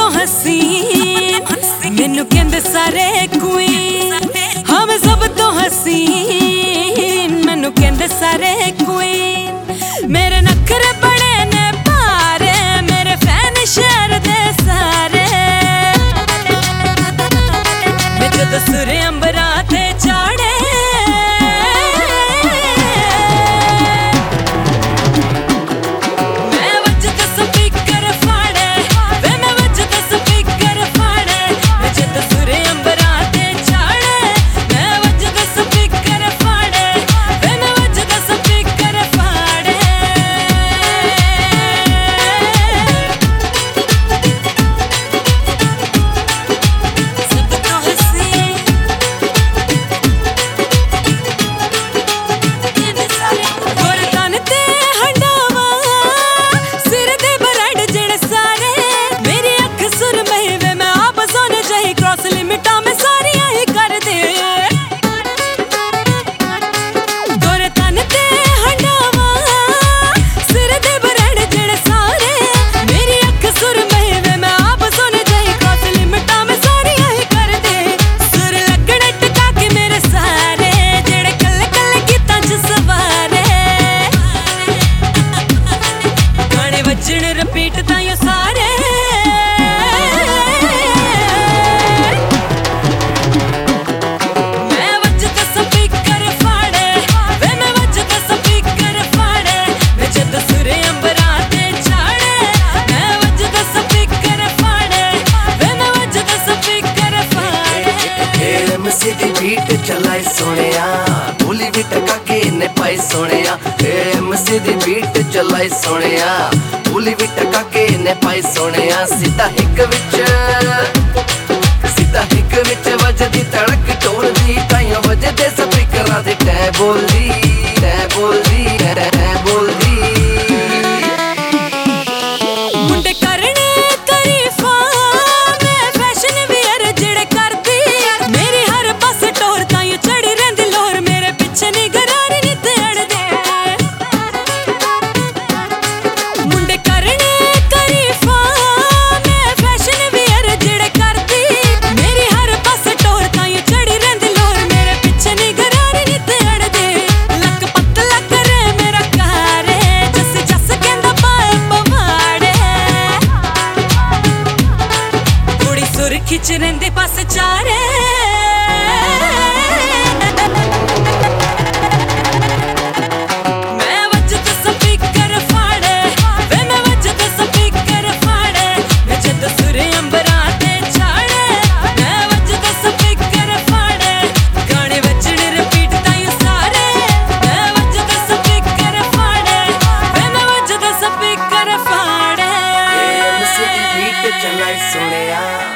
तो हसीन, मैनू कहंदे सारे क्वीन। हाँ मैं सब तो हसीन, मैनू कहंदे सारे क्वीन। मेरे नखरे बड़े ने भारे, मेरे फैन शहर दे सारे। मैं जदों सुरे अंबरा ते चाड़े, रिपीट तां सारे। मैं वजदा स्पीकर फाड़े, वे मैं वजदा स्पीकर फाड़े। मैं जदों सुरे अंबरा ते चाड़े, मैं वजदा स्पीकर फाड़े, वे मैं वजदा स्पीकर फाड़े। एमसी दी बीट चलाई सोनिया, बोली भी टका के ने पाई सोनिया। एमसी दी बीट चलाई सोनिया, बोली भी टका के ने पाई सोनिया। सीधा हिक विच वजदी तड़क टोल दी, ताइयों वजदे स्पीकरां दे टै बोलदी, टै बोलदी, टै बोलदी। मुंडे करने तारीफा, मैं फैशन वियर जेड़े करदी। मेरी हर पास टोर ताइयों चढ़ी रहिंदी लोर, मेरे पिछे नी गरारी नी तेड़दे। मुंडे करने तारीफा, मैं फैशन वियर जेड़े करदी। मेरी हर पास टोर ताइयों चढ़ी रहिंदी लोर, मेरे पिछे नी गरारी नी तेड़दे। लक पतला करे मेरा कारे, जस जस कहंदा पाए पवाड़े। कुड़ी सुर खिच रहिंदी पास चारे। मैं वजदा स्पीकर फाड़े, वे मैं वजदा स्पीकर फाड़े। मैं जदों सुरे अंबरा ते चाड़े, मैं वजदा स्पीकर फाड़े। गाने वजने रिपीट तां सारे। मैं वजदा स्पीकर फाड़े, वे मैं वजदा स्पीकर फाड़े। एमसी दी बीट चलाई सोनिया।